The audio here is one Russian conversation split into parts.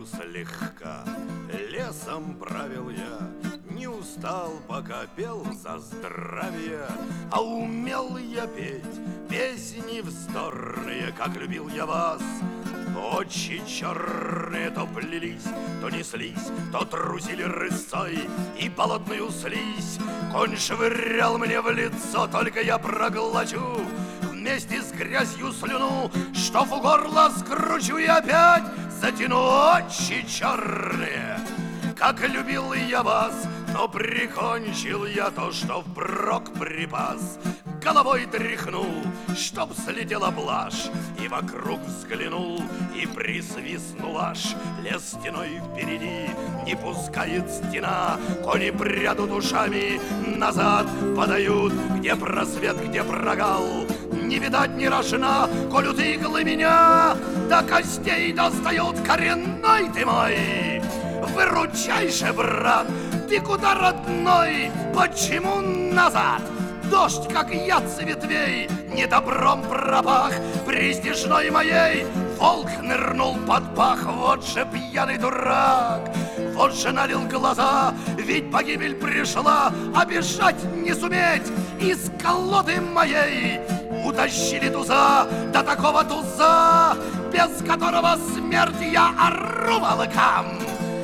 пою слегка. Лесом правил я, не устал, пока пел за здравие. А умел я петь песни вздорные, как любил я вас. Очи черные то плелись, то неслись, то трусили рысцой, и болотную слизь конь швырял мне в лицо, только я проглочу вместе с грязью слюну, что в горло скручу и опять затяну очи черные. Как любил я вас, но прикончил я то, что впрок припас. Головой тряхнул, чтоб слетела блажь, и вокруг взглянул, и присвистнул аж. Лес стеной впереди, не пускает стена, кони прядут ушами, назад подают, где просвет, где прогал. Не видать ни рожна, коль от иглы меня до костей достают. Коренной ты мой, выручай же, брат, ты куда, родной, почему назад? Дождь, как яд с ветвей, недобром пропах престижной моей. Волк нырнул под пах, вот же пьяный дурак, вот же налил глаза, ведь погибель пришла, а бежать не суметь из колоды моей. Утащили туза, до такого туза, без которого смерть я ору волкам.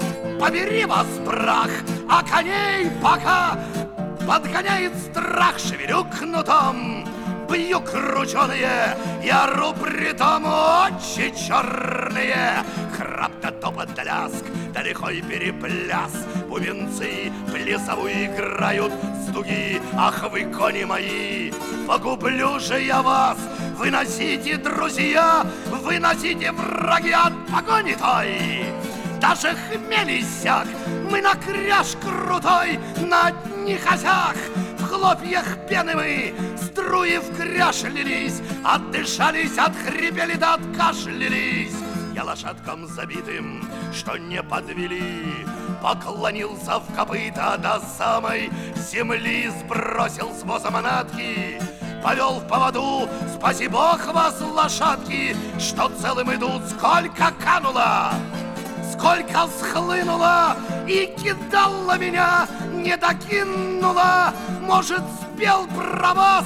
Побери вас, прах, а коней пока подгоняет страх, шевелю кнутом, бью крученые, я ору притом очи черные. Храп да топот да ляск, да лихой перепляс, бубенцы плясовую играют с дуги. Ах вы, кони мои, погублю же я вас, выносите, друзья, выносите, враги, от погони той. Даже хмель иссяк, мы на кряж крутой, на одних осях. В хлопьях пены мы, струи в кряж лились, отдышались, отхрипели да откашлялись. Я лошадкам забитым, что не подвели, поклонился в копыта до самой земли, сбросил с воза манатки, повел в поводу, спаси Бог вас, лошадки, что целым идут, сколько кануло, сколько схлынула и кидала меня, не докинула. Может, спел про вас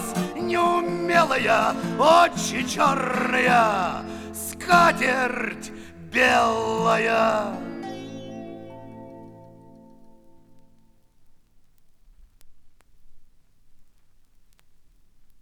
неумелая, очи черные, скатерть белая.